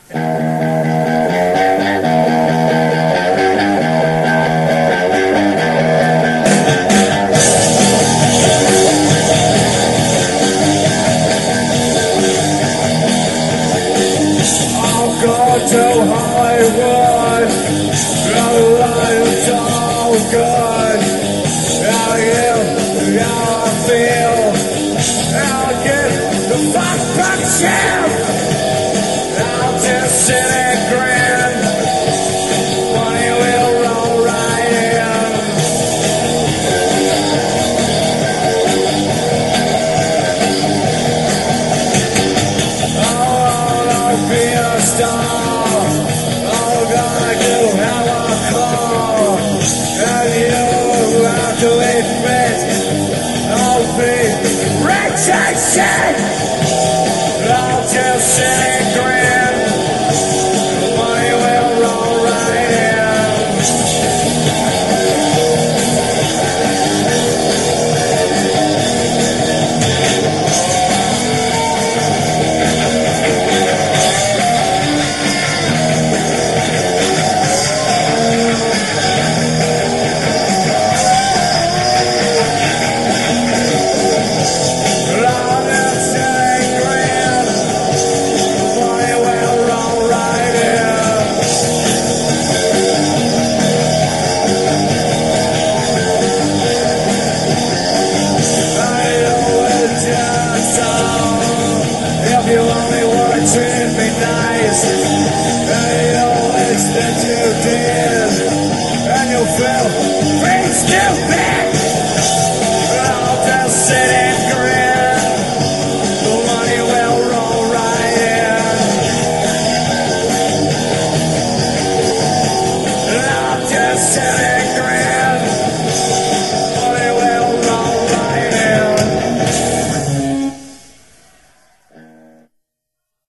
I'll go to Hollywood, the life's all good. How you, how I feel, I'll get the fuck back I'll just sit and grin, money will roll right in. Oh, I'll be a star, all gonna do how I call, and you have to admit, I'll be rich and shit. I'll just sit and grin, money will roll right in. I'll just sit and grin, money will roll right in. I know it's just so, if you only wanna treat me nice, I know it's that you did, and you feel pretty stupid. I'll just sit and grin, the money will roll right in. I'll just sit